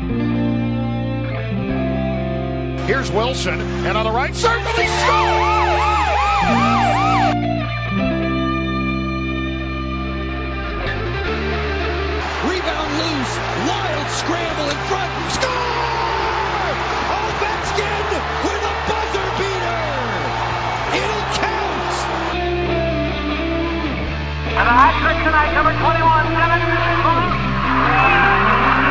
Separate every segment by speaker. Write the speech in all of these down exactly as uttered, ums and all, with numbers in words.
Speaker 1: Here's Wilson, and on the right circle, he scores!
Speaker 2: Rebound loose, wild scramble in front, score! Ovechkin with a buzzer beater! It'll count!
Speaker 3: And the hat trick tonight, number twenty-one, Simmons.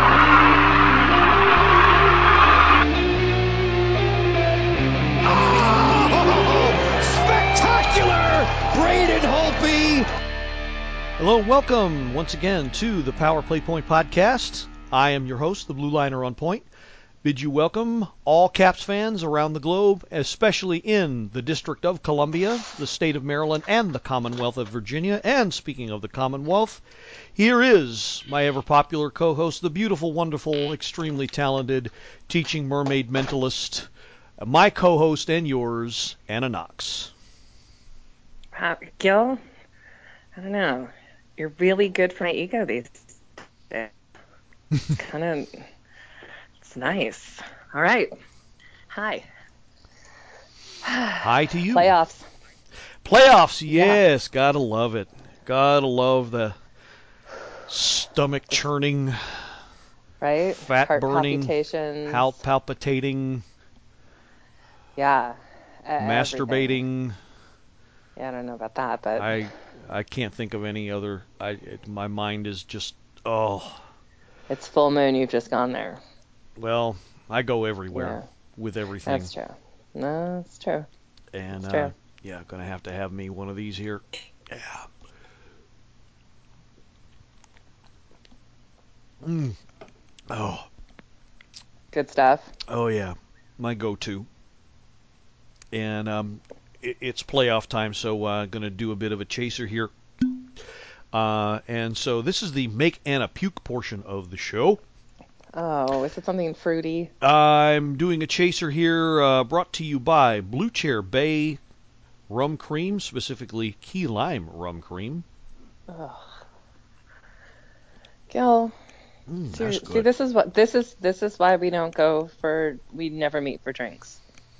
Speaker 2: Spectacular! Braden Holtby!
Speaker 4: Hello and welcome once again to the Power Play Point podcast. I am your host, the Blue Liner on Point. Bid you welcome all Caps fans around the globe, especially in the District of Columbia, the state of Maryland, and the Commonwealth of Virginia. And speaking of the Commonwealth, here is my ever-popular co-host, the beautiful, wonderful, extremely talented teaching mermaid mentalist, my co-host and yours, Anna Knox.
Speaker 5: Uh, Gil, I don't know. You're really good for my ego these days. kind of, it's nice. All right. Hi.
Speaker 4: Hi to you.
Speaker 5: Playoffs.
Speaker 4: Playoffs, yes.
Speaker 5: Yeah.
Speaker 4: Gotta love it. Gotta love the stomach churning,
Speaker 5: right?
Speaker 4: fat
Speaker 5: Heart
Speaker 4: burning,
Speaker 5: palpitations.
Speaker 4: pal- palpitating,
Speaker 5: yeah. Uh,
Speaker 4: masturbating.
Speaker 5: Yeah, I don't know about that, but
Speaker 4: I I can't think of any other. I it, my mind is just oh.
Speaker 5: It's full moon. You've just gone there.
Speaker 4: Well, I go everywhere
Speaker 5: Yeah.
Speaker 4: with everything.
Speaker 5: That's true. No, that's true.
Speaker 4: And
Speaker 5: that's
Speaker 4: uh,
Speaker 5: true.
Speaker 4: yeah, gonna have to have me one of these here. Yeah. Mm. Oh.
Speaker 5: Good stuff.
Speaker 4: Oh yeah, my go-to. And um, it, it's playoff time, so I'm uh, going to do a bit of a chaser here. Uh, and so this is the Make Anna Puke portion of the show.
Speaker 5: Oh, is it something fruity?
Speaker 4: I'm doing a chaser here uh, brought to you by Blue Chair Bay Rum Cream, specifically Key Lime Rum Cream.
Speaker 5: Ugh. Gil,
Speaker 4: Mm,
Speaker 5: see,
Speaker 4: that's good.
Speaker 5: see, this is what this is. This is why we don't go for. We never meet for drinks.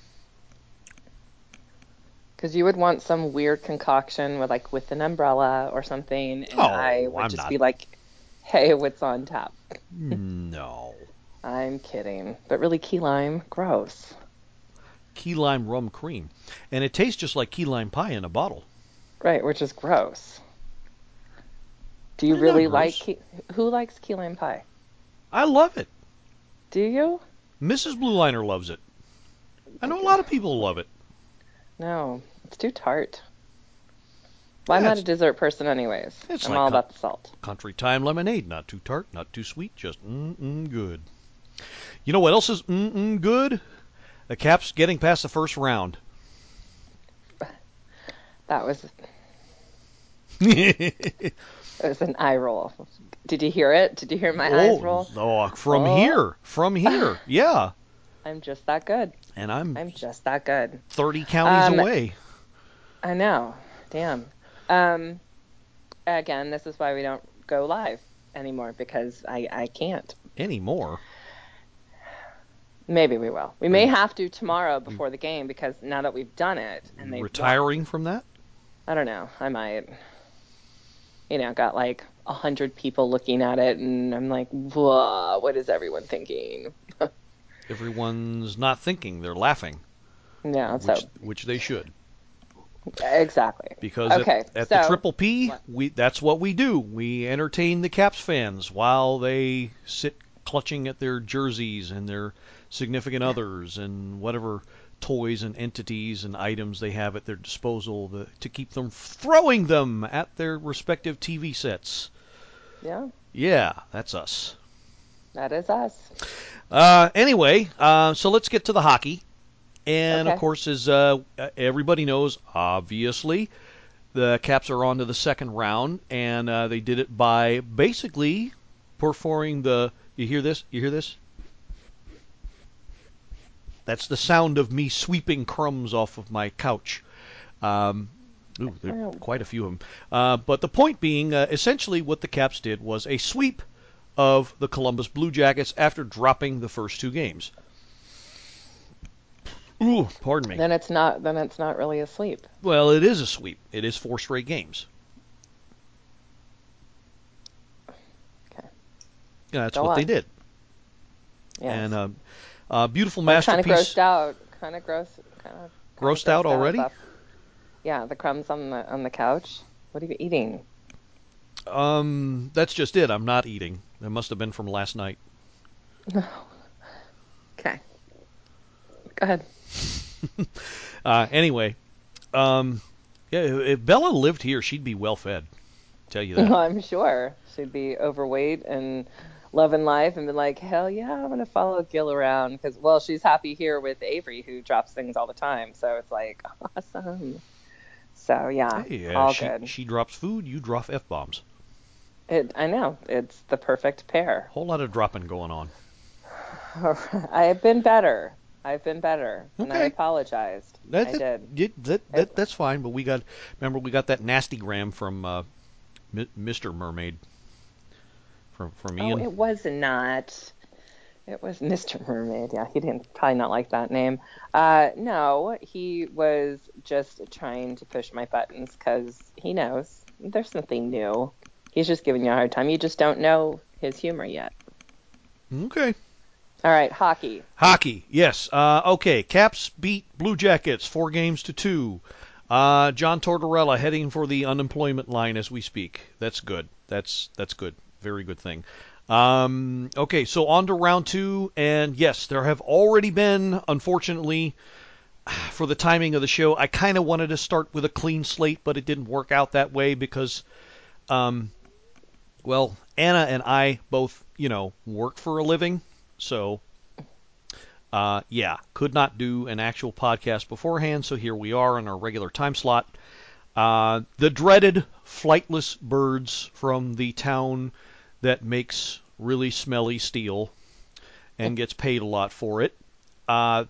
Speaker 5: Because you would want some weird concoction with like with an umbrella or something, and
Speaker 4: oh,
Speaker 5: I would
Speaker 4: I'm
Speaker 5: just
Speaker 4: not...
Speaker 5: be like, "Hey, what's on tap?"
Speaker 4: No.
Speaker 5: I'm kidding, but really, key lime, gross.
Speaker 4: Key Lime Rum Cream, and it tastes just like key lime pie in a bottle.
Speaker 5: Right, which is gross. Do you
Speaker 4: It's
Speaker 5: really
Speaker 4: not
Speaker 5: like
Speaker 4: gross.
Speaker 5: key, who likes key lime pie?
Speaker 4: I love it.
Speaker 5: Do you?
Speaker 4: Missus Blue Liner loves it. I know a lot of people love it.
Speaker 5: No, it's too tart. Well, I'm
Speaker 4: Yeah,
Speaker 5: not a dessert person anyways.
Speaker 4: It's
Speaker 5: I'm
Speaker 4: like
Speaker 5: all
Speaker 4: co-
Speaker 5: about the salt.
Speaker 4: Country Time lemonade. Not too tart, not too sweet, just mm-mm good. You know what else is mm-mm good? The Caps getting past the first round.
Speaker 5: That was it was an eye roll. Did you hear it? Did you hear my
Speaker 4: oh,
Speaker 5: eyes roll?
Speaker 4: oh, from
Speaker 5: Oh.
Speaker 4: here. From here. Yeah.
Speaker 5: I'm just that good.
Speaker 4: And I'm
Speaker 5: I'm just that good.
Speaker 4: thirty counties
Speaker 5: Um,
Speaker 4: away.
Speaker 5: I know. Damn. Um, again, this is why we don't go live anymore, because I, I can't.
Speaker 4: Anymore.
Speaker 5: Maybe we will. We may have to tomorrow before the game, because now that we've done it and they've
Speaker 4: Retiring
Speaker 5: won,
Speaker 4: from that?
Speaker 5: I don't know. I might. You know, got like a hundred people looking at it, and I'm like, whoa, what is everyone thinking?
Speaker 4: Everyone's not thinking. They're laughing.
Speaker 5: Yeah,
Speaker 4: which,
Speaker 5: so
Speaker 4: which they should.
Speaker 5: exactly.
Speaker 4: Because
Speaker 5: Okay,
Speaker 4: at, at
Speaker 5: so,
Speaker 4: the Triple P,
Speaker 5: what?
Speaker 4: we that's what we do. We entertain the Caps fans while they sit clutching at their jerseys and their significant others and whatever toys and entities and items they have at their disposal to, to keep them throwing them at their respective T V sets.
Speaker 5: Yeah,
Speaker 4: Yeah, that's us.
Speaker 5: that is us.
Speaker 4: Uh, anyway, uh, so let's get to the hockey. And,
Speaker 5: Okay.
Speaker 4: of course, as uh, everybody knows, obviously, the Caps are on to the second round, and uh, they did it by basically performing the... You hear this? You hear this? That's the sound of me sweeping crumbs off of my couch. Um, ooh, there are quite a few of them. Uh, but the point being, uh, essentially what the Caps did was a sweep of the Columbus Blue Jackets after dropping the first two games. Ooh, pardon me.
Speaker 5: Then it's not. Then it's not really a sweep.
Speaker 4: Well, it is a sweep. It is four straight games.
Speaker 5: Okay.
Speaker 4: Yeah, that's
Speaker 5: Go
Speaker 4: what
Speaker 5: on.
Speaker 4: they did.
Speaker 5: Yes.
Speaker 4: And uh, uh, beautiful
Speaker 5: I'm
Speaker 4: masterpiece.
Speaker 5: kind of grossed out. Kind of gross. Kind of
Speaker 4: Grossed out already?
Speaker 5: About, yeah, the crumbs on the on the couch. What are you eating?
Speaker 4: Um, that's just it. I'm not eating. That must have been from last night.
Speaker 5: Okay. Go ahead.
Speaker 4: uh, anyway, um, yeah, if Bella lived here, she'd be well fed. Tell you that.
Speaker 5: I'm sure she'd be overweight and loving life and be like, hell yeah, I'm gonna follow Gil around because, well, she's happy here with Avery who drops things all the time. So it's like awesome. So yeah,
Speaker 4: Hey, uh,
Speaker 5: all
Speaker 4: she,
Speaker 5: good.
Speaker 4: she drops food, you drop f bombs.
Speaker 5: It, I know it's the perfect pair.
Speaker 4: Whole lot of dropping going on.
Speaker 5: I've been better. I've been better, and I
Speaker 4: Okay.
Speaker 5: apologized.
Speaker 4: That,
Speaker 5: I
Speaker 4: that,
Speaker 5: did.
Speaker 4: That, that, that,
Speaker 5: It-
Speaker 4: that's fine, but we got, remember, we got that nasty gram from uh, M- Mister Mermaid. From, from
Speaker 5: Oh,
Speaker 4: Ian.
Speaker 5: it was not. It was Mister Mermaid. Yeah, he didn't probably not like that name. Uh, no, he was just trying to push my buttons because he knows there's nothing new. He's just giving you a hard time. You just don't know his humor yet.
Speaker 4: Okay.
Speaker 5: All right, hockey.
Speaker 4: Hockey, yes. Uh, okay, Caps beat Blue Jackets four games to two. Uh, John Tortorella heading for the unemployment line as we speak. That's good. That's that's good. Very good thing. Um, okay, so on to round two, and yes, there have already been, unfortunately, for the timing of the show, I kind of wanted to start with a clean slate, but it didn't work out that way because, um, well, Anna and I both, you know, work for a living, so. Uh, yeah, could not do an actual podcast beforehand, so here we are in our regular time slot. Uh, the dreaded flightless birds from the town that makes really smelly steel and gets paid a lot for it. Uh,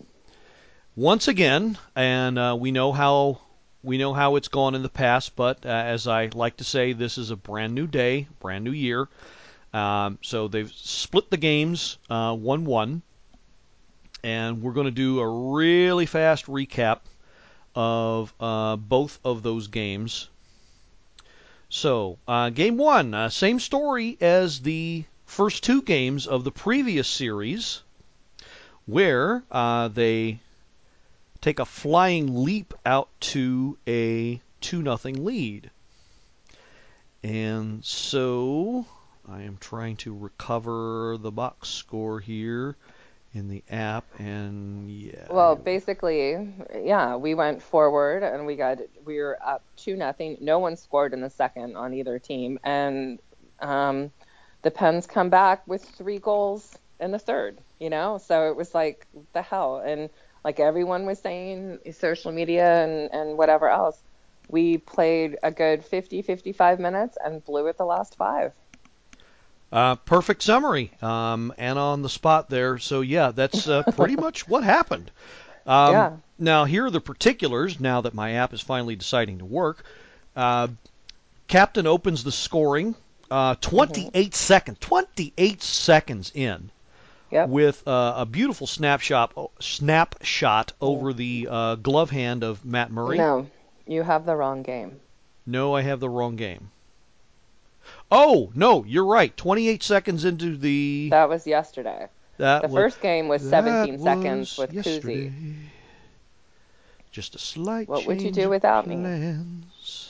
Speaker 4: once again, and uh, we know how we know how it's gone in the past, but uh, as I like to say, this is a brand new day, brand new year. Um, so they've split the games uh, one one. And we're going to do a really fast recap of uh, both of those games. So, uh, game one, uh, same story as the first two games of the previous series, where uh, they take a flying leap out to a two nothing lead. And so, I am trying to recover the box score here in the app, and yeah.
Speaker 5: Well, basically, yeah, we went forward and we got we were up two nothing. No one scored in the second on either team, and um, the Pens come back with three goals in the third. You know, so it was like the hell, and like everyone was saying, social media and and whatever else, we played a good fifty, fifty-five minutes and blew it the last five.
Speaker 4: Uh, perfect summary, um, and on the spot there. So yeah, that's uh, pretty much what happened. Um,
Speaker 5: Yeah.
Speaker 4: Now here are the particulars. Now that my app is finally deciding to work, uh, Captain opens the scoring, uh, twenty-eight
Speaker 5: Mm-hmm.
Speaker 4: seconds, twenty-eight seconds in,
Speaker 5: Yep.
Speaker 4: with uh, a beautiful snapshot snapshot over the uh, glove hand of Matt Murray.
Speaker 5: No, you have the wrong game.
Speaker 4: No, I have the wrong game. Oh, no, you're right. twenty-eight seconds into the...
Speaker 5: That was yesterday.
Speaker 4: That
Speaker 5: The
Speaker 4: was,
Speaker 5: first game was
Speaker 4: that
Speaker 5: seventeen
Speaker 4: was
Speaker 5: seconds with
Speaker 4: yesterday.
Speaker 5: Kuzi.
Speaker 4: Just a slight
Speaker 5: What would you
Speaker 4: change
Speaker 5: do
Speaker 4: of
Speaker 5: without me?
Speaker 4: plans.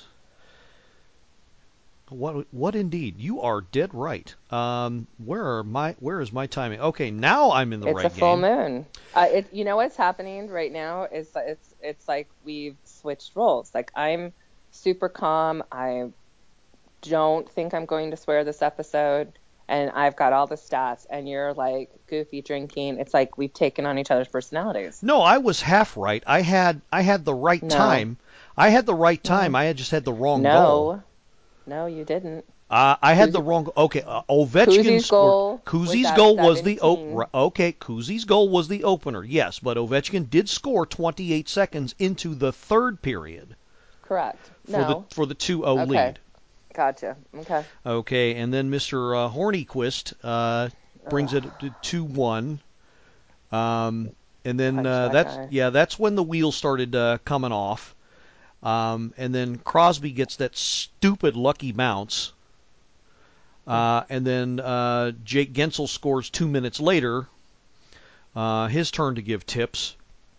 Speaker 4: What? What indeed? You are dead right. Um, where are my? Where is my timing? Okay, now I'm in the
Speaker 5: It's
Speaker 4: right
Speaker 5: a full
Speaker 4: game.
Speaker 5: moon. Uh, it, you know what's happening right now is that it's it's like we've switched roles. Like I'm super calm. I don't think I'm going to swear this episode, and I've got all the stats. And you're like goofy drinking. It's like we've taken on each other's personalities.
Speaker 4: No, I was half right. I had I had the right
Speaker 5: No.
Speaker 4: time. I had the right time.
Speaker 5: No.
Speaker 4: I had just had the wrong goal.
Speaker 5: No, no, you didn't.
Speaker 4: Uh, I had
Speaker 5: Kuzi-
Speaker 4: the wrong. Okay, uh, Ovechkin
Speaker 5: Kuzi's
Speaker 4: scored.
Speaker 5: goal was
Speaker 4: Kuzi's
Speaker 5: at
Speaker 4: goal was the
Speaker 5: seventeen.
Speaker 4: op- Okay, Kuzi's goal was the opener. Yes, but Ovechkin did score twenty-eight seconds into the third period
Speaker 5: Correct.
Speaker 4: for
Speaker 5: No.
Speaker 4: the for the two oh
Speaker 5: Okay.
Speaker 4: lead.
Speaker 5: Gotcha. Okay.
Speaker 4: Okay, and then Mister Uh, Hornyquist uh, brings it to two one. Um, and then
Speaker 5: Punch
Speaker 4: uh,
Speaker 5: that
Speaker 4: that's
Speaker 5: guy.
Speaker 4: yeah, that's when the wheels started uh, coming off. Um, and then Crosby gets that stupid lucky bounce. Uh, and then uh, Jake Gensel scores two minutes later. Uh, his turn to give tips.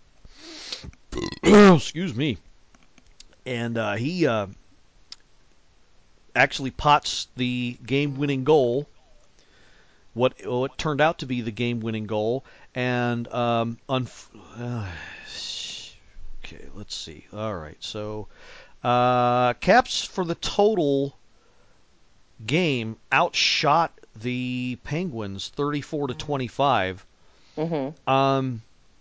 Speaker 4: Excuse me. And uh, he uh, actually pots the game-winning goal. What what turned out to be the game-winning goal. And um, unf- uh, okay, let's see. All right, so uh, Caps for the total game outshot the Penguins thirty-four to twenty-five.
Speaker 5: Mm-hmm.
Speaker 4: Um,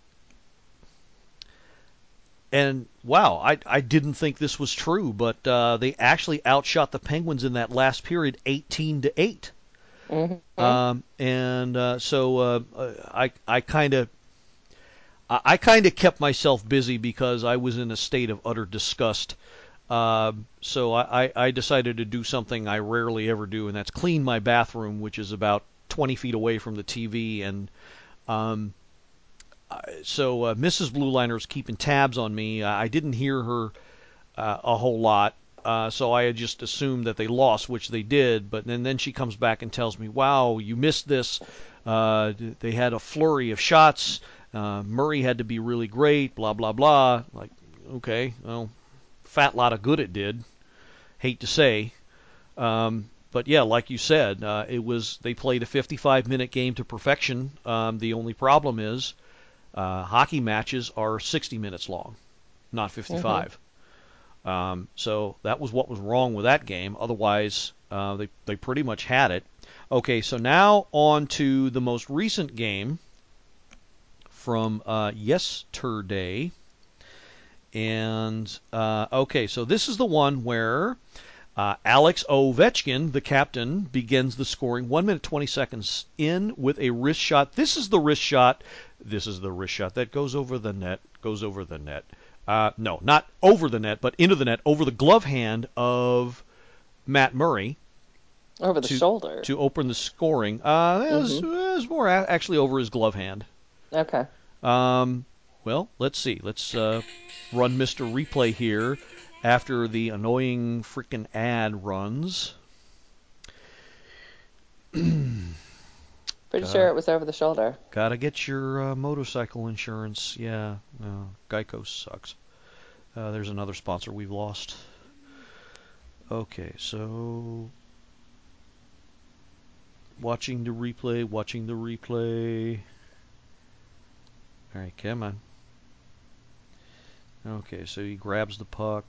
Speaker 4: and wow, I I didn't think this was true, but uh, they actually outshot the Penguins in that last period eighteen to eight.
Speaker 5: Mm-hmm.
Speaker 4: Um, and uh, so uh, I I kind of I kind of kept myself busy because I was in a state of utter disgust. Uh, so I, I decided to do something I rarely ever do, and that's clean my bathroom, which is about twenty feet away from the T V. And um, so uh, Missus Blue Liner's keeping tabs on me. I didn't hear her uh, a whole lot, uh, so I had just assumed that they lost, which they did. But then, then she comes back and tells me, "Wow, you missed this. Uh, they had a flurry of shots. Uh, Murray had to be really great. Blah blah blah." Like, okay, well, fat lot of good it did. Hate to say. Um, but yeah, like you said, uh, it was they played a fifty-five minute game to perfection. Um, the only problem is uh, hockey matches are sixty minutes long, not fifty-five. Mm-hmm. Um, so that was what was wrong with that game. Otherwise, uh, they they pretty much had it. Okay, so now on to the most recent game from uh, yesterday. And uh, okay, so this is the one where uh, Alex Ovechkin, the captain, begins the scoring one minute twenty seconds in with a wrist shot. This is the wrist shot. This is the wrist shot that goes over the net. Goes over the net. Uh, no, not over the net, but into the net, over the glove hand of Matt Murray.
Speaker 5: Over the
Speaker 4: to,
Speaker 5: shoulder.
Speaker 4: To open the scoring. Uh, it, was,
Speaker 5: mm-hmm.
Speaker 4: it was more a- actually over his glove hand.
Speaker 5: Okay.
Speaker 4: Um, well, let's see. Let's uh, run Mister Replay here after the annoying freaking ad runs.
Speaker 5: Pretty sure it was over the shoulder.
Speaker 4: Gotta get your uh, motorcycle insurance. Yeah, no, Geico sucks. Uh, there's another sponsor we've lost. Okay, so watching the replay, watching the replay. All right, come on. Okay, so he grabs the puck.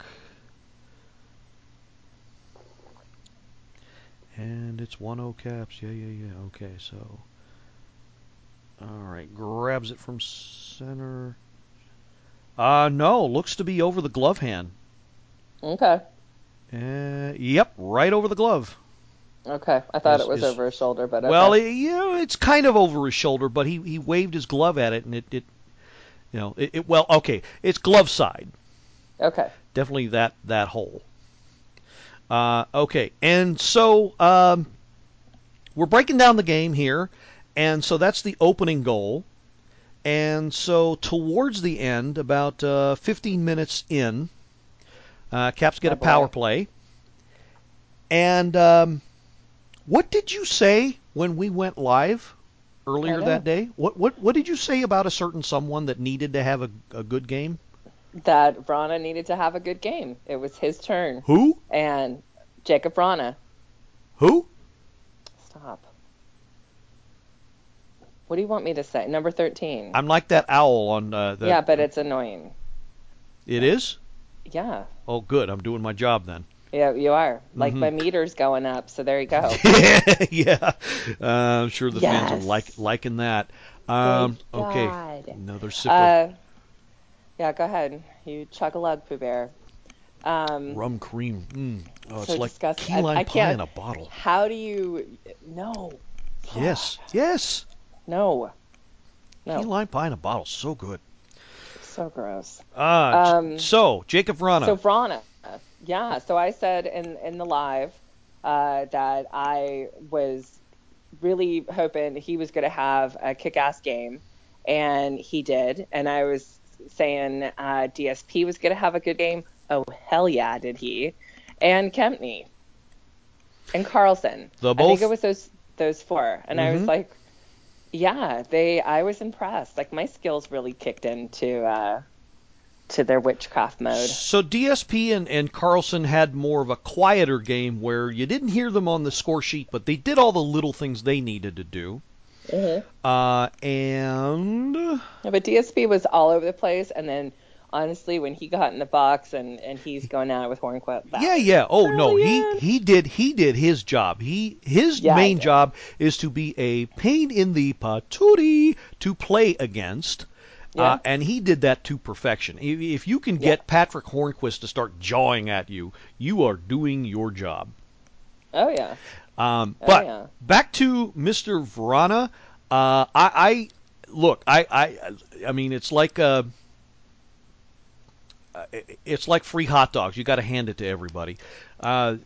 Speaker 4: And it's one oh Caps. Yeah, yeah, yeah. Okay, so. Alright, grabs it from center. Uh, no, looks to be over the glove hand.
Speaker 5: Okay.
Speaker 4: Uh, yep, right over the glove.
Speaker 5: Okay, I thought
Speaker 4: Is-
Speaker 5: it was
Speaker 4: is-
Speaker 5: over his shoulder, but okay.
Speaker 4: Well, it, you know, it's kind of over his shoulder, but he, he waved his glove at it, and it, it you know, it, it well, okay, it's glove side.
Speaker 5: Okay.
Speaker 4: Definitely that that hole. Uh, okay, and so um, we're breaking down the game here, and so that's the opening goal. And so towards the end, about uh, fifteen minutes in, uh, Caps get
Speaker 5: Oh,
Speaker 4: a power
Speaker 5: boy.
Speaker 4: play. And um, what did you say when we went live earlier
Speaker 5: I know.
Speaker 4: that day? What what what did you say about a certain someone that needed to have a, a good game?
Speaker 5: That Vrana needed to have a good game. It was his turn.
Speaker 4: Who?
Speaker 5: And Jacob Vrana.
Speaker 4: Who?
Speaker 5: Stop. What do you want me to say? Number thirteen.
Speaker 4: I'm like that owl on uh, the.
Speaker 5: Yeah, but it's annoying.
Speaker 4: It is?
Speaker 5: Yeah.
Speaker 4: Oh, good. I'm doing my job then.
Speaker 5: Yeah, you are. Like,
Speaker 4: Mhm.
Speaker 5: my meter's going up, so there you go.
Speaker 4: Yeah, uh, I'm sure the fans
Speaker 5: Yes.
Speaker 4: are like liking that. Um,
Speaker 5: Good
Speaker 4: okay,
Speaker 5: God.
Speaker 4: another sip of
Speaker 5: Uh, yeah, go ahead. You chug a lug, Pooh Bear. Um,
Speaker 4: rum cream. Mm. Oh, it's
Speaker 5: so
Speaker 4: like
Speaker 5: disgusting.
Speaker 4: key
Speaker 5: I-
Speaker 4: lime
Speaker 5: I
Speaker 4: pie
Speaker 5: can't-
Speaker 4: in a bottle.
Speaker 5: How do you... No.
Speaker 4: Yes, yes.
Speaker 5: No.
Speaker 4: Key
Speaker 5: No.
Speaker 4: lime pie in a bottle, so good.
Speaker 5: So gross.
Speaker 4: Uh,
Speaker 5: Um,
Speaker 4: so Jacob Vrana.
Speaker 5: So Vrana. Yeah, so I said in, in the live uh, that I was really hoping he was going to have a kick-ass game, and he did. And I was saying uh, D S P was going to have a good game. Oh, hell yeah, did he. And Kempney. And Carlson.
Speaker 4: The
Speaker 5: I
Speaker 4: both.
Speaker 5: think it was those those four. And
Speaker 4: Mm-hmm.
Speaker 5: I was like, yeah, they. I was impressed. Like, my skills really kicked into uh, to their witchcraft mode.
Speaker 4: So D S P and, and Carlson had more of a quieter game where you didn't hear them on the score sheet, but they did all the little things they needed to do.
Speaker 5: Mm-hmm.
Speaker 4: Uh, and
Speaker 5: Yeah, but D S P was all over the place, and then honestly, when he got in the box and, and he's going out with Hornquist, that
Speaker 4: yeah,
Speaker 5: was
Speaker 4: yeah. Oh no, he
Speaker 5: brilliant.
Speaker 4: he did he did his job. He his
Speaker 5: Yeah,
Speaker 4: main
Speaker 5: he did.
Speaker 4: job is to be a pain in the patootie to play against.
Speaker 5: Yeah.
Speaker 4: Uh, and he did that to perfection. If, if you can get
Speaker 5: Yeah.
Speaker 4: Patrick Hornquist to start jawing at you, you are doing your job.
Speaker 5: Oh yeah.
Speaker 4: Um,
Speaker 5: Oh,
Speaker 4: but
Speaker 5: yeah.
Speaker 4: back to Mister Vrana. Uh, I, I look. I, I, I mean, it's like uh, it's like free hot dogs. You got to hand it to everybody. Uh,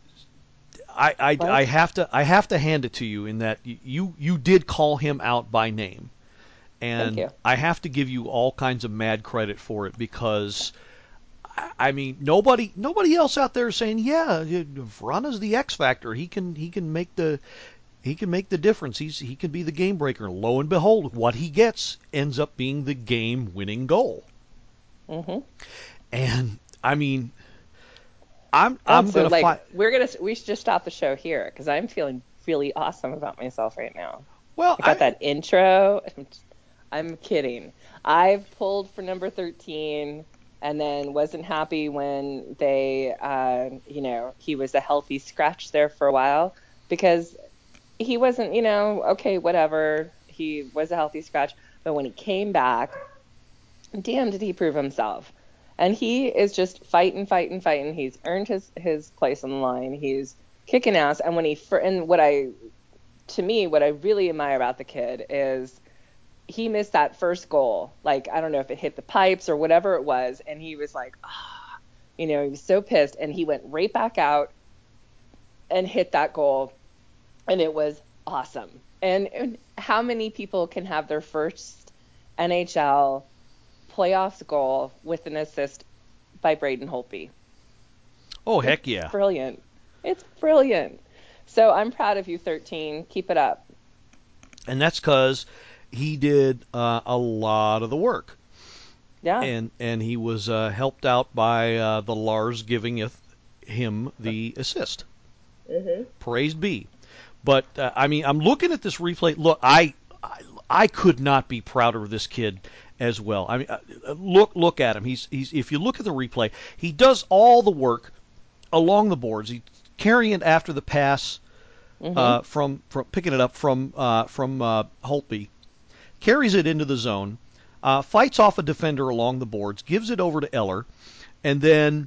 Speaker 4: I, I,
Speaker 5: What?
Speaker 4: I have to I have to hand it to you in that you you did call him out by name, and
Speaker 5: Thank you.
Speaker 4: I have to give you all kinds of mad credit for it because. I mean, nobody, nobody else out there is saying, yeah, Vrana's the X factor. He can, he can make the, he can make the difference. He's, he can be the game breaker. Lo and behold, what he gets ends up being the game-winning goal.
Speaker 5: Mm-hmm.
Speaker 4: And I mean, I'm,
Speaker 5: Oh,
Speaker 4: I'm
Speaker 5: so,
Speaker 4: gonna
Speaker 5: like,
Speaker 4: fight.
Speaker 5: we're gonna we should just stop the show here because I'm feeling really awesome about myself right now.
Speaker 4: Well,
Speaker 5: I got
Speaker 4: I,
Speaker 5: that intro. I'm kidding. I've pulled for number thirteen and then wasn't happy when they, uh, you know, he was a healthy scratch there for a while because he wasn't, you know, okay, whatever. He was a healthy scratch. But when he came back, damn, did he prove himself. And he is just fighting, fighting, fighting. He's earned his, his place on the line. He's kicking ass. And when he, and what I, to me, what I really admire about the kid is he missed that first goal. Like, I don't know if it hit the pipes or whatever it was. And he was like, ah, you know, he was so pissed. And he went right back out and hit that goal. And it was awesome. And, and how many people can have their first N H L playoffs goal with an assist by Braden Holtby?
Speaker 4: oh heck
Speaker 5: It's
Speaker 4: yeah.
Speaker 5: brilliant. It's brilliant. So I'm proud of you, thirteen. Keep it up.
Speaker 4: And that's because he did uh, a lot of the work.
Speaker 5: Yeah.
Speaker 4: And and he was uh, helped out by uh, the Lars giving him the assist.
Speaker 5: Mm-hmm.
Speaker 4: Praise be. But uh, I mean, I'm looking at this replay. Look, I, I I could not be prouder of this kid as well. I mean, uh, look look at him. He's he's if you look at the replay, he does all the work along the boards. He's carrying it after the pass
Speaker 5: Mm-hmm.
Speaker 4: uh, from from picking it up from uh, from uh, Holtby, carries it into the zone, uh, fights off a defender along the boards, gives it over to Eller, and then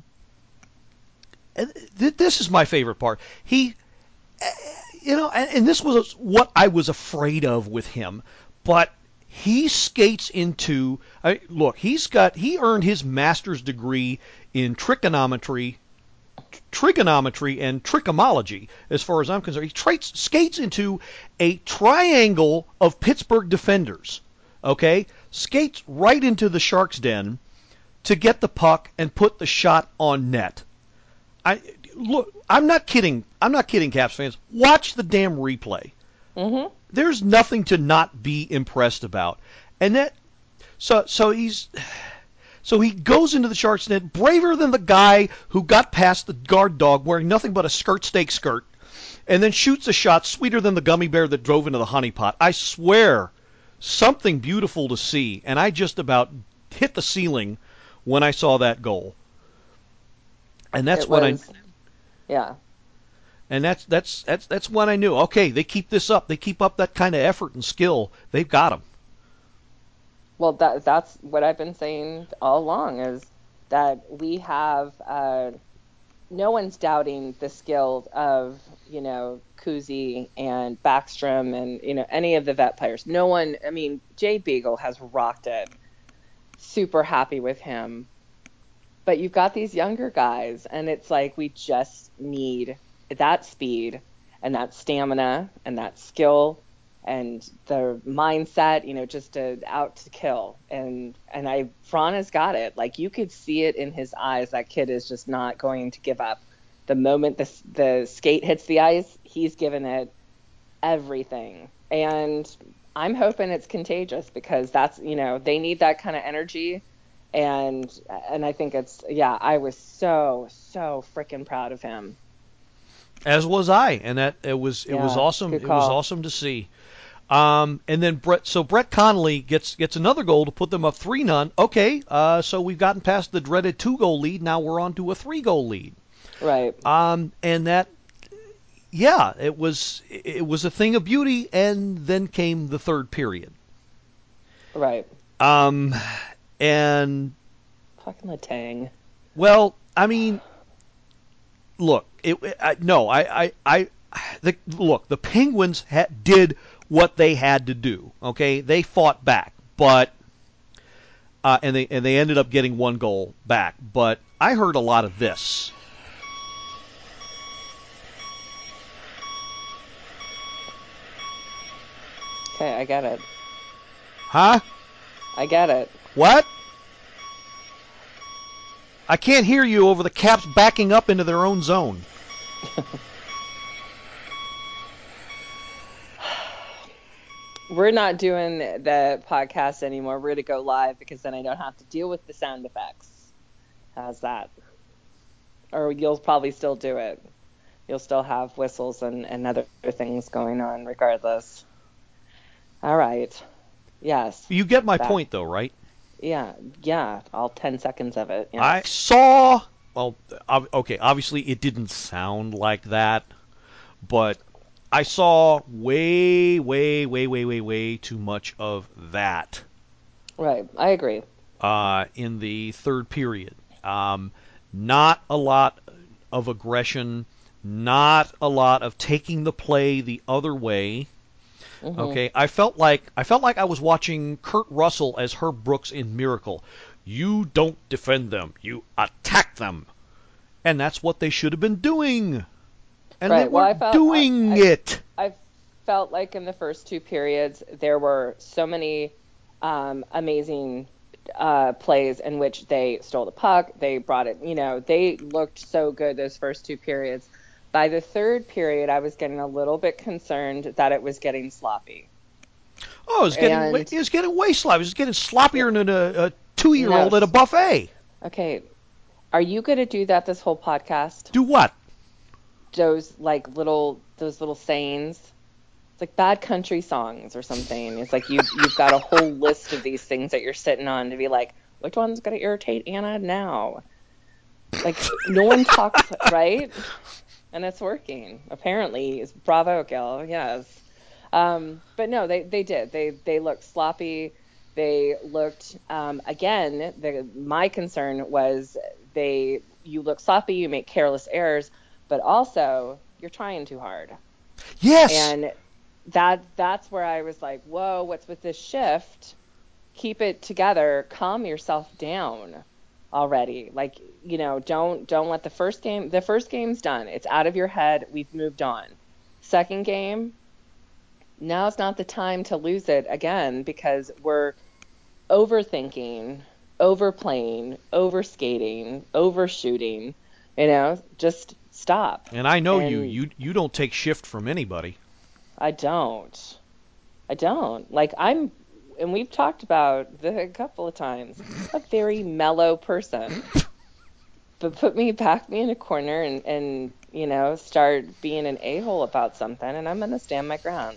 Speaker 4: and th- this is my favorite part. He, you know, and, and this was what I was afraid of with him, but he skates into. I, look, he's got he earned his master's degree in trigonometry. trigonometry and trichomology, as far as I'm concerned. He traits, skates into a triangle of Pittsburgh defenders, okay? Skates right into the Sharks' den to get the puck and put the shot on net. I look, I'm not kidding. I'm not kidding, Caps fans. Watch the damn replay.
Speaker 5: Mm-hmm.
Speaker 4: There's nothing to not be impressed about. And that so so he's So he goes into the Sharks' net, braver than the guy who got past the guard dog wearing nothing but a skirt steak skirt, and then shoots a shot sweeter than the gummy bear that drove into the honeypot. I swear, something beautiful to see, and I just about hit the ceiling when I saw that goal. And that's
Speaker 5: It
Speaker 4: when
Speaker 5: was,
Speaker 4: I
Speaker 5: yeah.
Speaker 4: and that's that's that's that's when I knew. Okay, they keep this up. They keep up that kind of effort and skill. They've got him.
Speaker 5: Well, that that's what I've been saying all along is that we have uh, no one's doubting the skill of, you know, Kuzi and Backstrom and, you know, any of the vet players. No one, I mean, Jade Beagle has rocked it. Super happy with him. But you've got these younger guys, and it's like we just need that speed and that stamina and that skill and the mindset, you know, just to, out to kill. And and I Fran has got it. Like, you could see it in his eyes. That kid is just not going to give up. The moment the the skate hits the ice, he's given it everything. And I'm hoping it's contagious, because that's, you know, they need that kind of energy. And and I think it's, yeah, I was so, so freaking proud of him.
Speaker 4: As was I, and that it was it
Speaker 5: Yeah,
Speaker 4: was awesome.
Speaker 5: good
Speaker 4: It was
Speaker 5: call.
Speaker 4: awesome to see. Um, and then Brett, so Brett Connolly gets gets another goal to put them up three none. Okay, uh, so we've gotten past the dreaded two goal lead. Now we're on to a three goal lead.
Speaker 5: Right.
Speaker 4: Um, and that, yeah, it was it was a thing of beauty. And then came the third period.
Speaker 5: Right.
Speaker 4: Um, and
Speaker 5: Fucking Letang.
Speaker 4: well, I mean, look, it, I, no, I, I, I the, look, the Penguins ha- did what they had to do. Okay, they fought back, but uh, and they and they ended up getting one goal back. But I heard a lot of this.
Speaker 5: Okay, I get it.
Speaker 4: Huh?
Speaker 5: I get it.
Speaker 4: What? I can't hear you over the Caps backing up into their own zone.
Speaker 5: We're not doing the podcast anymore. We're going to go live, because then I don't have to deal with the sound effects. How's that? Or you'll probably still do it. You'll still have whistles and, and other things going on regardless. All right. Yes.
Speaker 4: You get my
Speaker 5: Back.
Speaker 4: point, though, right?
Speaker 5: Yeah. Yeah. All ten seconds of it. Yes.
Speaker 4: I saw. Well, ob- okay. Obviously, it didn't sound like that, but I saw way, way, way, way, way, way too much of that.
Speaker 5: Right. I agree.
Speaker 4: Uh, in the third period, um, not a lot of aggression, not a lot of taking the play the other way.
Speaker 5: Mm-hmm.
Speaker 4: Okay, I felt like I felt like I was watching Kurt Russell as Herb Brooks in Miracle. You don't defend them, you attack them, and that's what they should have been doing. And
Speaker 5: right.
Speaker 4: they
Speaker 5: Well,
Speaker 4: weren't
Speaker 5: I felt,
Speaker 4: doing
Speaker 5: I, I,
Speaker 4: it.
Speaker 5: I felt like in the first two periods there were so many um, amazing uh, plays in which they stole the puck, they brought it. You know, they looked so good those first two periods. By the third period, I was getting a little bit concerned that it was getting sloppy.
Speaker 4: Oh, it was getting
Speaker 5: And
Speaker 4: it was getting way sloppy. It was getting sloppier
Speaker 5: it,
Speaker 4: than a, a two-year-old
Speaker 5: no,
Speaker 4: at a buffet.
Speaker 5: okay. Are you going to do that this whole podcast?
Speaker 4: Do what?
Speaker 5: Those like little those little sayings. It's like bad country songs or something. It's like you've you've got a whole list of these things that you're sitting on to be like, which one's going to irritate Anna now? Like, no one talks, right? And it's working. Apparently, it's bravo, Gil. Yes. Um, but no, they, they did. They they looked sloppy. They looked um, again. The my concern was they you look sloppy, you make careless errors, but also you're trying too hard.
Speaker 4: Yes.
Speaker 5: And that that's where I was like, whoa, what's with this shift? Keep it together. Calm yourself down already. Like, you know, don't don't let the first game. The first game's done. It's out of your head. We've moved on. Second game. Now's not the time to lose it again, because we're overthinking, overplaying, overskating, overshooting. You know, just stop.
Speaker 4: And I know you.
Speaker 5: And
Speaker 4: You you don't take shift from anybody.
Speaker 5: I don't. I don't. Like, I'm, and we've talked about this a couple of times, a very mellow person. But put me, back me in a corner and, and you know, start being an a-hole about something, and I'm going to stand my ground.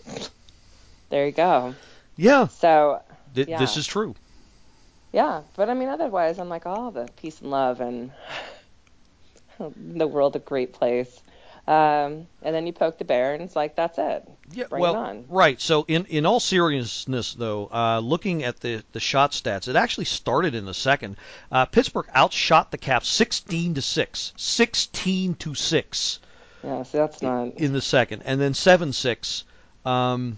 Speaker 5: There you go.
Speaker 4: Yeah.
Speaker 5: So,
Speaker 4: Th-
Speaker 5: yeah.
Speaker 4: This is true.
Speaker 5: Yeah, but I mean, otherwise, I'm like, all the peace and love and the world a great place. Um, and then you poke the bear, and it's like, that's it.
Speaker 4: Yeah,
Speaker 5: Bring
Speaker 4: well,
Speaker 5: it on.
Speaker 4: right. So in, in all seriousness, though, uh, looking at the, the shot stats, it actually started in the second. Uh, Pittsburgh outshot the Caps sixteen to six, sixteen to six.
Speaker 5: Yeah, so that's not
Speaker 4: in the second, and then seven six. Um,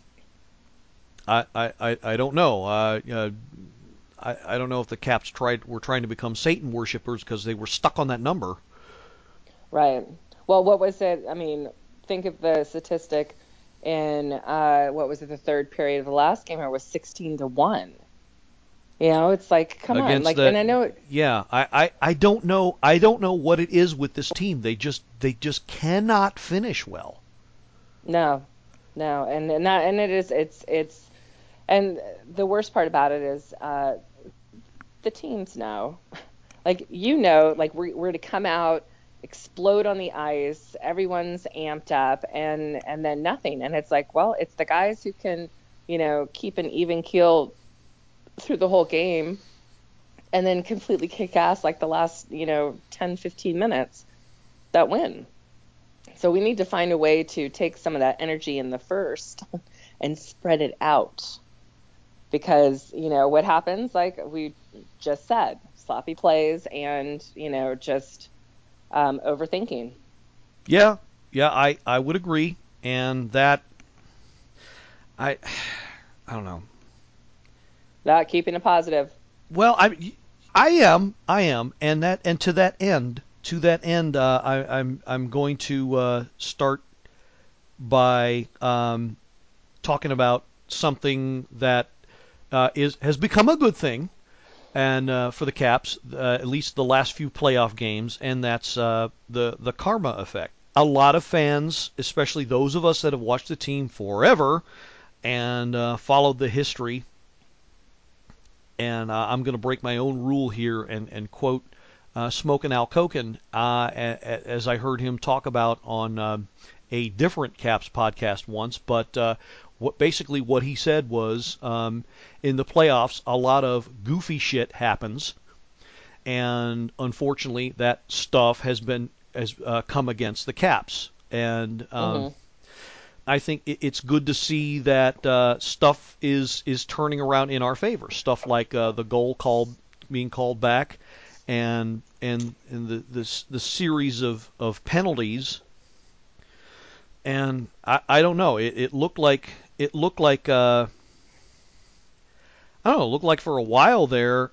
Speaker 4: I, I, I, I don't know. Uh, uh, I, I don't know if the Caps tried were trying to become Satan worshippers because they were stuck on that number.
Speaker 5: right. Well, what was it? I mean, think of the statistic in uh, what was it? The third period of the last game, or was sixteen to one. You know, it's like, come on,
Speaker 4: Against
Speaker 5: like,
Speaker 4: the,
Speaker 5: and I know,
Speaker 4: yeah, I, I, I don't know, I don't know what it is with this team. They just, they just cannot finish well.
Speaker 5: no, no, and and that, and it is, it's, it's, and the worst part about it is, uh, the teams know, like, you know, like we're we're to come out, explode on the ice, everyone's amped up, and and then nothing, and it's like, well, it's the guys who can, you know, keep an even keel through the whole game and then completely kick ass like the last, you know, ten, fifteen minutes that win. So we need to find a way to take some of that energy in the first and spread it out. Because, you know, what happens, like we just said, sloppy plays and, you know, just um, overthinking.
Speaker 4: Yeah, yeah, I, I would agree. And that, I, I don't know.
Speaker 5: Not keeping it positive.
Speaker 4: Well, I, I am, I am, and that, and to that end, to that end, uh, I, I'm, I'm going to uh, start by um, talking about something that uh, is has become a good thing, and uh, for the Caps, uh, at least the last few playoff games, and that's uh, the the karma effect. A lot of fans, especially those of us that have watched the team forever and uh, followed the history, and uh, I'm going to break my own rule here and, and quote uh, Smokin' Al Koken, uh, as I heard him talk about on uh, a different Caps podcast once, but uh, what basically what he said was um, in the playoffs, a lot of goofy shit happens, and unfortunately, that stuff has been has uh, come against the Caps, and um,
Speaker 5: Mm-hmm.
Speaker 4: I think it's good to see that uh, stuff is is turning around in our favor. Stuff like uh, the goal called being called back, and and and the this the series of, of penalties. And I, I don't know. It, it looked like it looked like uh, I don't know. It looked like for a while there.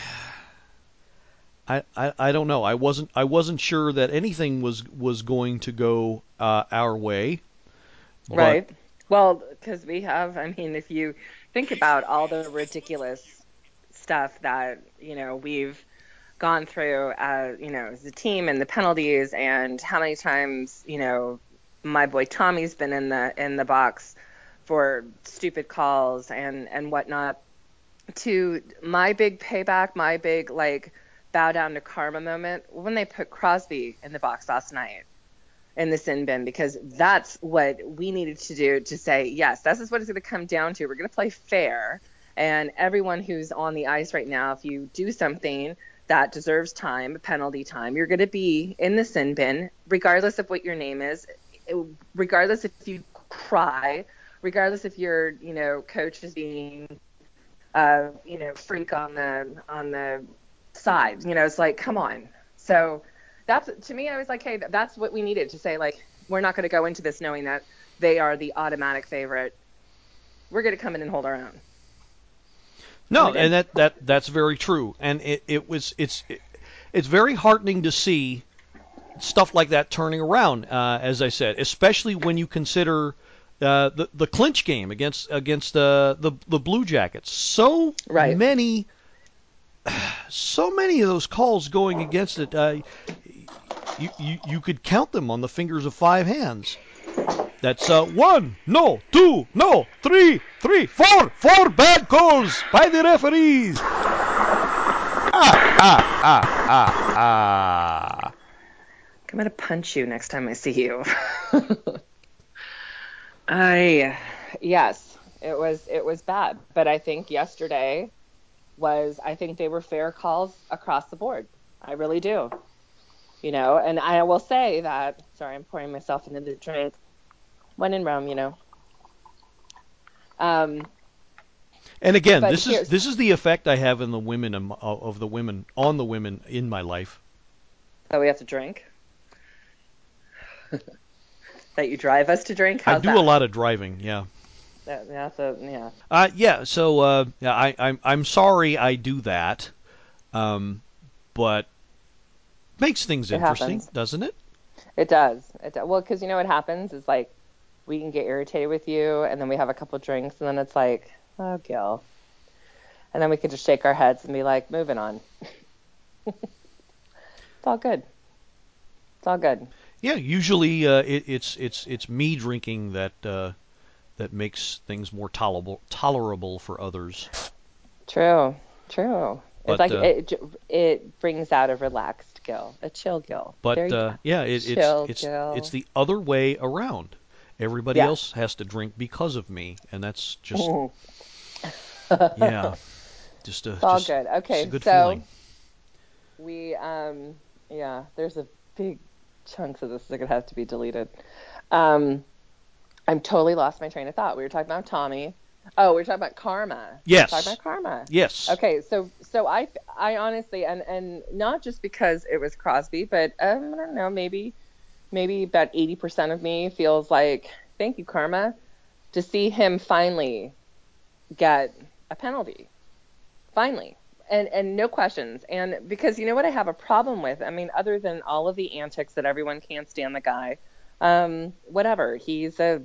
Speaker 4: I, I, I don't know. I wasn't I wasn't sure that anything was was going to go uh, our way. But
Speaker 5: Right. Well, because we have, I mean, if you think about all the ridiculous stuff that, you know, we've gone through, uh, you know, as a team and the penalties and how many times, you know, my boy Tommy's been in the in the box for stupid calls and and whatnot, to my big payback, my big like bow down to karma moment when they put Crosby in the box last night in the sin bin, because that's what we needed to do to say, yes, this is what it's going to come down to. We're going to play fair. And everyone who's on the ice right now, if you do something that deserves time, penalty time, you're going to be in the sin bin, regardless of what your name is, regardless if you cry, regardless if your, you know, coach is being, uh, you know, freak on the on the side. You know, it's like, come on. So that's, to me, I was like, hey, that's what we needed to say. Like, we're not going to go into this knowing that they are the automatic favorite. We're going to come in and hold our own.
Speaker 4: no,
Speaker 5: And
Speaker 4: and that, that that's very true. And it, it was it's it, it's very heartening to see stuff like that turning around. Uh, as I said, especially when you consider uh, the the clinch game against against uh, the the Blue Jackets. So
Speaker 5: right.
Speaker 4: many so many of those calls going against it. Uh, you, you you could count them on the fingers of five hands. That's uh, one, no, two, no, three, three, four, four bad calls by the referees. Ah, ah, ah, ah, ah.
Speaker 5: I'm going to punch you next time I see you. I, yes, it was, it was bad. But I think yesterday was, I think they were fair calls across the board. I really do. You know, and I will say that, sorry, I'm pouring myself into the drink. When in Rome, you know. Um,
Speaker 4: And again,
Speaker 5: but
Speaker 4: this is
Speaker 5: here's,
Speaker 4: this is the effect I have in the women of, of the women on the women in my life.
Speaker 5: oh, we have to drink? That you drive us to drink?
Speaker 4: I
Speaker 5: How's
Speaker 4: do
Speaker 5: that?
Speaker 4: a lot of driving, yeah.
Speaker 5: That, that's a, yeah.
Speaker 4: Uh, yeah, so uh, yeah, I, I'm I'm sorry I do that, um, but makes things
Speaker 5: It
Speaker 4: interesting,
Speaker 5: happens.
Speaker 4: doesn't it?
Speaker 5: It does. It does. Well, because you know what happens is like we can get irritated with you, and then we have a couple drinks, and then it's like, oh, Gil. And then we can just shake our heads and be like, moving on. It's all good. It's all good.
Speaker 4: Yeah, usually uh, it, it's it's it's me drinking that uh, that makes things more tolerable tolerable for others.
Speaker 5: True, true.
Speaker 4: But,
Speaker 5: it's like
Speaker 4: uh,
Speaker 5: it it brings out a relaxed Gil, a chill Gil.
Speaker 4: But
Speaker 5: Very
Speaker 4: uh, yeah, it, it's
Speaker 5: chill
Speaker 4: it's
Speaker 5: Gil.
Speaker 4: it's the other way around. Everybody
Speaker 5: Yeah.
Speaker 4: else has to drink because of me, and that's just yeah, just a
Speaker 5: It's all
Speaker 4: just,
Speaker 5: good.
Speaker 4: just
Speaker 5: Okay,
Speaker 4: a good
Speaker 5: so
Speaker 4: feeling.
Speaker 5: we um yeah, there's a big chunks of this that are gonna have to be deleted. Um, I'm totally lost my train of thought. We were talking about Tommy. Oh, we were talking about karma.
Speaker 4: Yes.
Speaker 5: We were talking about karma.
Speaker 4: Yes.
Speaker 5: Okay, so so I I honestly and and not just because it was Crosby, but um, I don't know, maybe maybe about eighty percent of me feels like thank you karma to see him finally get a penalty. Finally. And and no questions. And because you know what I have a problem with? I mean, other than all of the antics that everyone can't stand the guy, um, whatever. He's a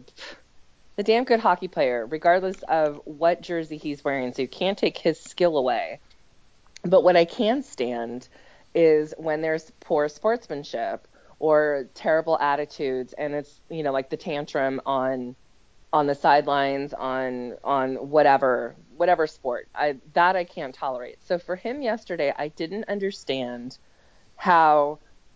Speaker 5: a damn good hockey player, regardless of what jersey he's wearing. So you can't take his skill away. But what I can stand is when there's poor sportsmanship or terrible attitudes, and it's, you know, like the tantrum on on the sidelines, on on whatever whatever sport. I that I can't tolerate. So for him yesterday, I didn't understand how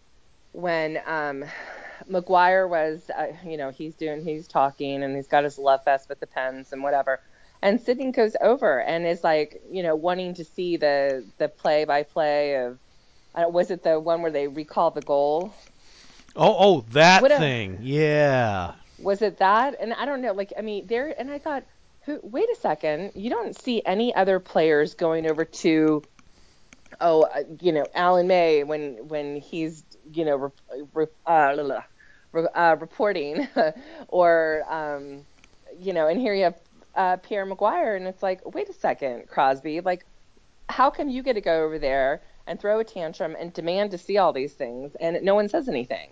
Speaker 5: when um, McGuire was, uh, you know, he's doing, he's talking, and he's got his love fest with the Pens and whatever. And Sidney goes over and is like, you know, wanting to see the the play by play of, uh, was it the one where they recall the goal?
Speaker 4: Oh, oh, that
Speaker 5: What a,
Speaker 4: thing. Yeah.
Speaker 5: was it that? And I don't know, like, I mean, there, and I thought, who, wait a second, you don't see any other players going over to, oh, uh, you know, Alan May when when he's, you know, re, re, uh, re, uh, reporting, or, um, you know, and here you have uh, Pierre McGuire, and it's like, wait a second, Crosby, like, how come you get to go over there and throw a tantrum and demand to see all these things, and no one says anything?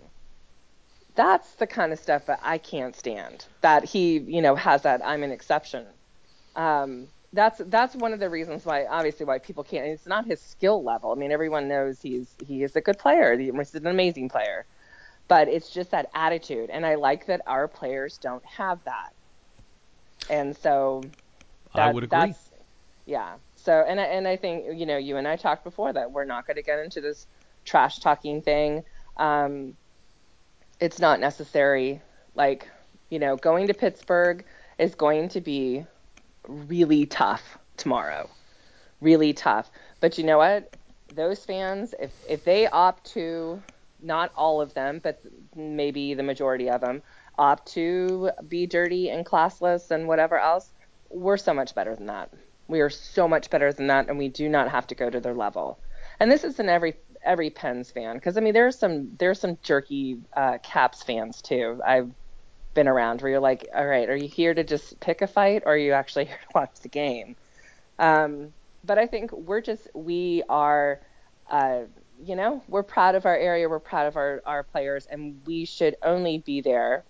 Speaker 5: That's the kind of stuff that I can't stand, that he, you know, has that I'm an exception. Um, that's that's one of the reasons why, obviously, why people can't. It's not his skill level. I mean, everyone knows he's he is a good player. He's an amazing player, but it's just that attitude. And I like that our players don't have that. And so that,
Speaker 4: I would agree.
Speaker 5: That's yeah. So and I, and I think, you know, you and I talked before that we're not going to get into this trash talking thing. Um, it's not necessary. Like, you know, going to Pittsburgh is going to be really tough tomorrow, really tough. But you know what? Those fans, if if they opt to, not all of them, but maybe the majority of them, opt to be dirty and classless and whatever else, we're so much better than that. We are so much better than that, and we do not have to go to their level. And this isn't every every Pens fan, because I mean there's some there's some jerky uh, Caps fans too. I've been around where you're like, all right, are you here to just pick a fight, or are you actually here to watch the game? Um, but I think we're just, we are, uh, you know, we're proud of our area, we're proud of our, our players, and we should only be there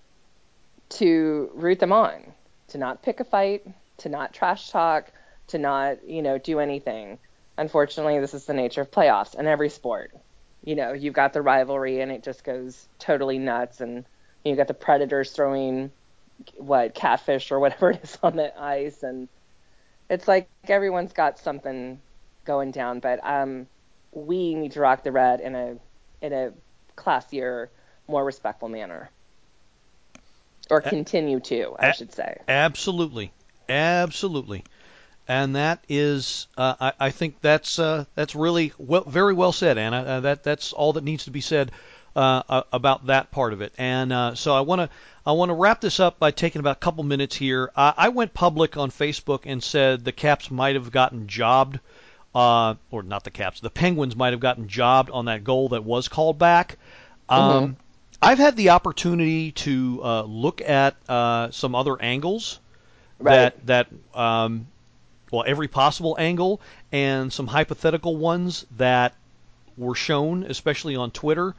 Speaker 5: to root them on, to not pick a fight, to not trash talk, to not, you know, do anything. Unfortunately, this is the nature of playoffs in every sport. You know, you've got the rivalry, and it just goes totally nuts, and you got the Predators throwing what catfish or whatever it is on the ice, and it's like everyone's got something going down. But um, we need to rock the red in a in a classier, more respectful manner, or continue to, I
Speaker 4: A-
Speaker 5: should say.
Speaker 4: Absolutely, absolutely. And that is, uh, I, I think that's uh, that's really well, very well said, Anna. Uh, that that's all that needs to be said uh, about that part of it. And uh, so I want to I want to wrap this up by taking about a couple minutes here. Uh, I went public on Facebook and said the Caps might have gotten jobbed, uh, or not the Caps, the Penguins might have gotten jobbed on that goal that was called back. Um,
Speaker 5: Mm-hmm.
Speaker 4: I've had the opportunity to uh, look at uh, some other angles
Speaker 5: Right.
Speaker 4: that that um, well, every possible angle, and some hypothetical ones that were shown, especially on Twitter.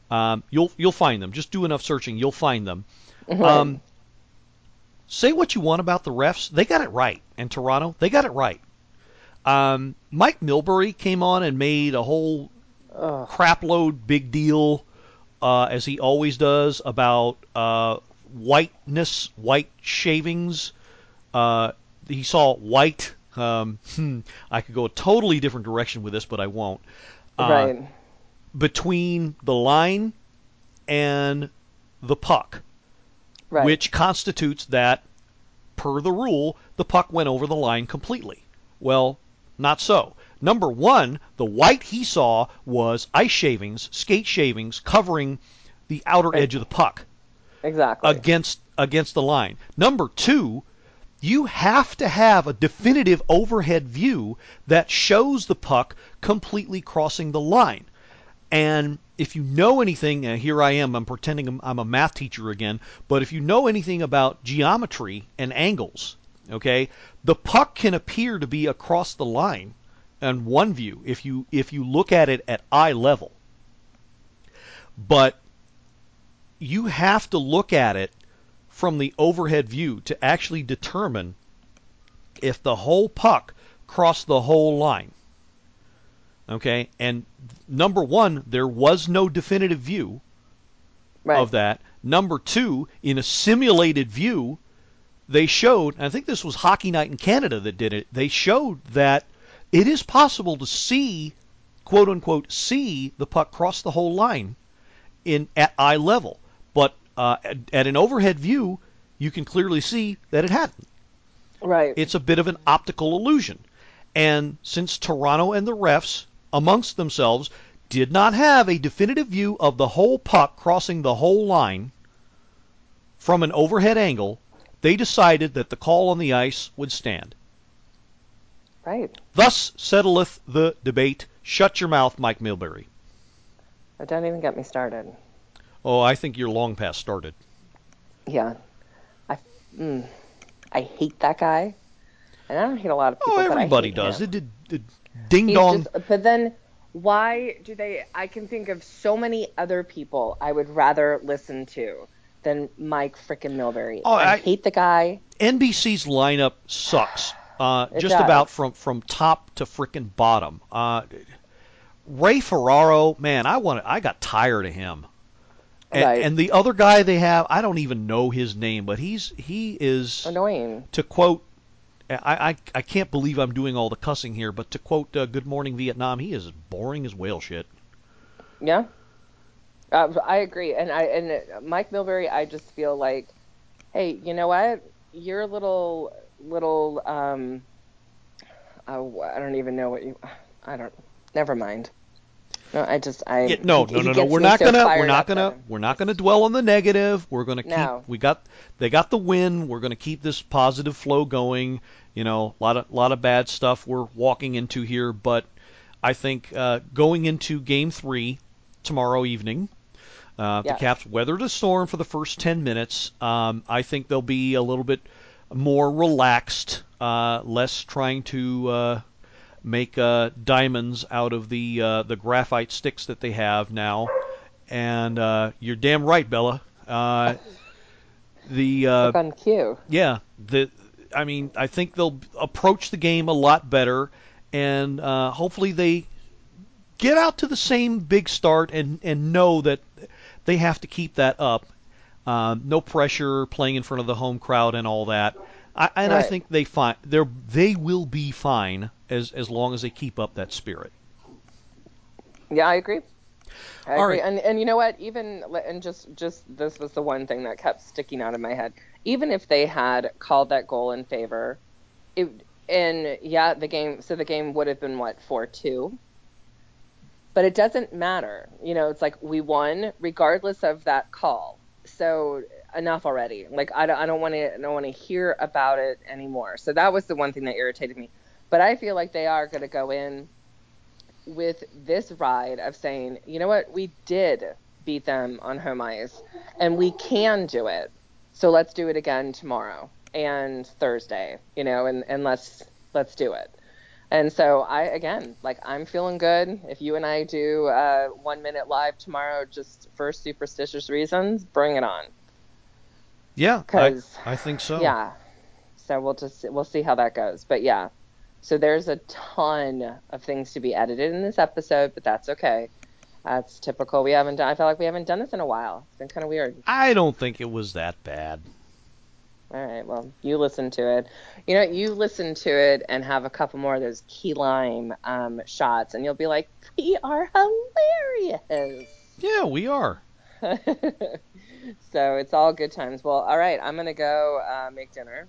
Speaker 4: Um, you'll you'll find them. Just do enough searching, you'll find them.
Speaker 5: Right.
Speaker 4: Um, say what you want about the refs, they got it right. And Toronto, they got it right. Um, Mike Milbury came on and made a whole
Speaker 5: Ugh.
Speaker 4: crapload big deal, uh, as he always does, about uh, whiteness, white shavings. Uh, he saw white. Um, hmm, I could go a totally different direction with this, but I won't. Uh,
Speaker 5: Right.
Speaker 4: Between the line and the puck,
Speaker 5: Right.
Speaker 4: which constitutes that, per the rule, the puck went over the line completely. Well, not so. Number one, the white he saw was ice shavings, skate shavings, covering the outer edge of the puck
Speaker 5: Exactly.
Speaker 4: against against the line. Number two, you have to have a definitive overhead view that shows the puck completely crossing the line. And if you know anything, uh, here I am, I'm pretending I'm, I'm a math teacher again, but if you know anything about geometry and angles, okay, the puck can appear to be across the line on one view if you if you look at it at eye level. But you have to look at it from the overhead view to actually determine if the whole puck crossed the whole line. Okay, and number one, there was no definitive view
Speaker 5: right.
Speaker 4: of that. Number two, in a simulated view, they showed, and I think this was Hockey Night in Canada that did it, they showed that it is possible to see, quote unquote, see the puck cross the whole line in at eye level. But uh, at, at an overhead view, you can clearly see that it hadn't.
Speaker 5: Right.
Speaker 4: It's a bit of an optical illusion. And since Toronto and the refs, amongst themselves, did not have a definitive view of the whole puck crossing the whole line from an overhead angle, they decided that the call on the ice would stand.
Speaker 5: Right.
Speaker 4: Thus settleth the debate. Shut your mouth, Mike Milbury.
Speaker 5: Oh, don't even get me started.
Speaker 4: Oh, I think you're long past started.
Speaker 5: Yeah. I, mm, I hate that guy. And I don't hate a lot of people,
Speaker 4: Oh, everybody
Speaker 5: but I hate
Speaker 4: does.
Speaker 5: him.
Speaker 4: It did, did ding
Speaker 5: He's
Speaker 4: dong.
Speaker 5: just, but then why do they, I can think of so many other people I would rather listen to than Mike frickin' Milbury.
Speaker 4: Oh,
Speaker 5: I,
Speaker 4: I-
Speaker 5: hate the guy.
Speaker 4: N B C's lineup sucks. Uh,
Speaker 5: It
Speaker 4: just
Speaker 5: does.
Speaker 4: about from, from top to frickin' bottom. Uh, Ray Ferraro, man, I want I got tired of him. And,
Speaker 5: Right.
Speaker 4: and the other guy they have, I don't even know his name, but he's he is,
Speaker 5: Annoying.
Speaker 4: to quote, I, I, I can't believe I'm doing all the cussing here, but to quote uh, Good Morning Vietnam, he is as boring as whale shit.
Speaker 5: Yeah. Uh, I agree. And I and Mike Milbury, I just feel like, hey, you know what? You're a little, little, um, oh, I don't even know what you, I don't, never mind. No, I just, I,
Speaker 4: Yeah, no,
Speaker 5: he-
Speaker 4: no,
Speaker 5: he
Speaker 4: no, no.
Speaker 5: gets
Speaker 4: We're
Speaker 5: me
Speaker 4: not
Speaker 5: so
Speaker 4: gonna,
Speaker 5: fired
Speaker 4: we're not
Speaker 5: up
Speaker 4: gonna,
Speaker 5: at him.
Speaker 4: we're not gonna dwell on the negative. We're gonna keep.
Speaker 5: No.
Speaker 4: We got, they got the win. We're gonna keep this positive flow going. You know, a lot of, lot of bad stuff we're walking into here, but I think uh, going into Game Three tomorrow evening, uh,
Speaker 5: Yeah.
Speaker 4: the Caps weathered a storm for the first ten minutes. Um, I think they'll be a little bit more relaxed, uh, less trying to. Uh, make uh, diamonds out of the uh, the graphite sticks that they have now. And uh, you're damn right, Bella. Uh, the uh,
Speaker 5: Look on cue.
Speaker 4: yeah, the I mean, I think they'll approach the game a lot better, and uh, hopefully they get out to the same big start and and know that they have to keep that up. Uh, no pressure, playing in front of the home crowd and all that. I, and I
Speaker 5: Right.
Speaker 4: think they find they they will be fine as as long as they keep up that spirit.
Speaker 5: Yeah, I agree. I
Speaker 4: All
Speaker 5: agree.
Speaker 4: right.
Speaker 5: And and you know what? Even and just just this was the one thing that kept sticking out of my head. Even if they had called that goal in favor, it and yeah, the game. So the game would have been what four two. But it doesn't matter. You know, it's like we won regardless of that call. So enough already. Like I don't I don't want to I don't want to hear about it anymore. So that was the one thing that irritated me. But I feel like they are going to go in with this ride of saying, you know what, we did beat them on home ice, and we can do it. So let's do it again tomorrow and Thursday, you know, and, and let's let's do it. And so I, again, like I'm feeling good. If you and I do uh, one minute live tomorrow, just for superstitious reasons, bring it on.
Speaker 4: Yeah, I,
Speaker 5: Because,
Speaker 4: I think so.
Speaker 5: yeah. So we'll just, we'll see how that goes. But yeah, so there's a ton of things to be edited in this episode, but that's okay. That's typical. We haven't done, I feel like we haven't done this in a while. It's been kind of weird.
Speaker 4: I don't think it was that bad.
Speaker 5: All right, well, you listen to it. You know, you listen to it and have a couple more of those key lime um, shots, and you'll be like, we are hilarious.
Speaker 4: Yeah, we are.
Speaker 5: So it's all good times. Well, all right, I'm going to go uh, make dinner.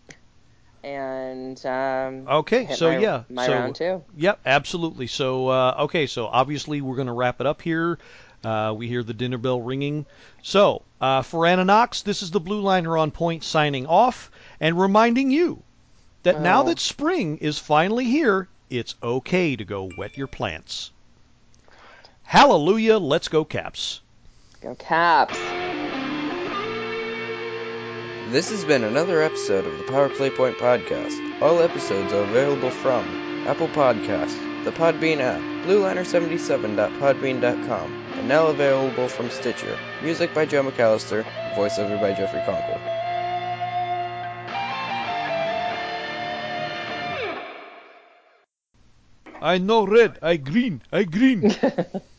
Speaker 5: And um,
Speaker 4: Okay,
Speaker 5: hit
Speaker 4: so
Speaker 5: my,
Speaker 4: yeah,
Speaker 5: my
Speaker 4: so
Speaker 5: round two.
Speaker 4: Yep, absolutely. So uh, okay, so obviously we're going to wrap it up here. Uh, we hear the dinner bell ringing. So uh, for Anna Knox, this is the Blue Liner on Point signing off and reminding you that now
Speaker 5: Oh.
Speaker 4: that spring is finally here, it's okay to go wet your plants. Hallelujah! Let's go Caps.
Speaker 5: Go Caps.
Speaker 6: This has been another episode of the Power Play Point podcast. All episodes are available from Apple Podcasts, the Podbean app, blue liner seventy-seven dot podbean dot com, and now available from Stitcher. Music by Joe McAllister, voiceover by Jeffrey Conkle.
Speaker 4: I know red, I green, I green.